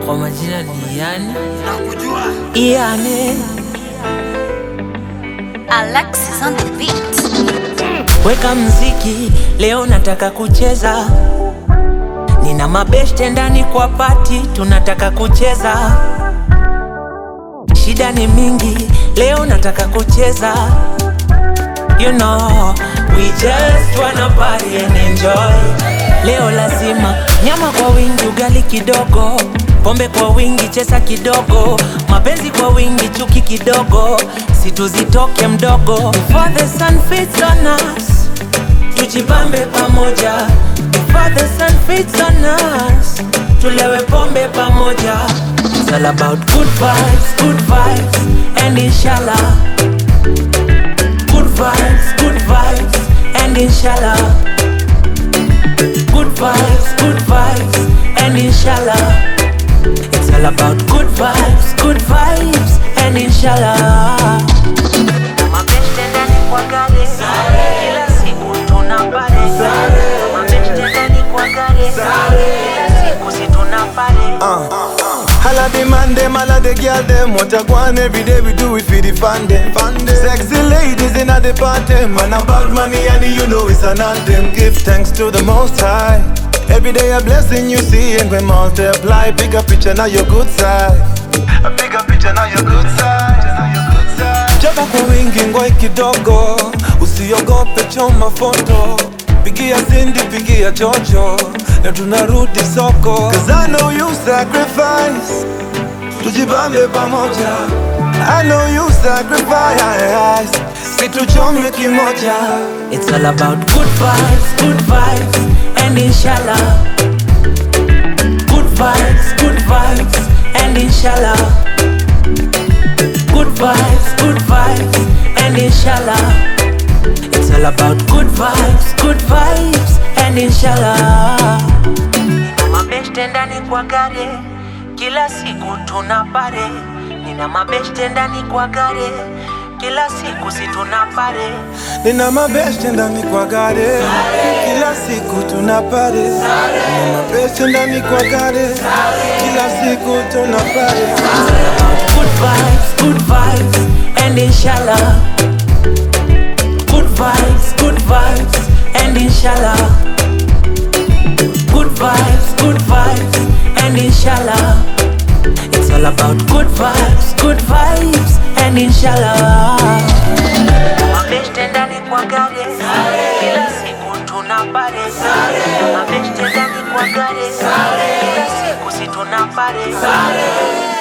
Kwa majina ni Yani. Nakujua Yani Alexis on the beat. weka mziki, leo nataka kucheza. Nina mabeshte ndani kwa party, tunataka kucheza. Shida ni mingi, leo nataka kucheza. You know, we just wanna party and enjoy. Leo lazima nyama kwa wingi, ugali kidogo, pombe kwa wingi, chesa kidogo, mapenzi kwa wingi, chuki kidogo, situzitoke mdogo. Before the sun fits on us, tujibambe pamoja. Before the sun fits on us, tulewe pombe pamoja. It's all about good vibes, and inshallah. Good vibes, and inshallah. Good vibes, and inshallah. It's all about good vibes, and inshallah. Mabeshte ndani kwa gari, kila siku tunapare. Mabeshte ndani kwa gari, kila siku si tunapare. Holla the man them, holla the girl them. What I want every day we do it for the fun them. Sexy ladies in the party, man about money and you know it's an anthem. Give thanks to the Most High. Every day a blessing you see and we multiply. Bigger picture now your good side. A bigger picture now your good side. Chapa kwa wingi ngoi kidogo, usiogope choma foto. Pigia Cindy, pigia Jojo, na tunarudi soko. Cause I know you sacrifice, tujibambe pamoja. I know you sacrifice, situchome kimoja. It's all about good vibes, and inshallah. Good vibes, and inshallah. Good vibes, and inshallah. It's all about good vibes, and inshallah. Nina mabeshte ndani kwa gari, kila siku tunapare. Nina mabeshte ndani kwa gari, kila siku si tunapare. Nina mabeshte ndani kwa gari, kila siku tunapare. Nina mabeshte ndani kwa gari, kila siku tunapare. Good vibes, and inshallah. Good vibes, and inshallah. Good vibes, and inshallah. It's all about good vibes, and inshallah. Mabeshte ndani kwa gari, kila siku tunapare. Mabeshte ndani kwa gari, kila siku si tunapare.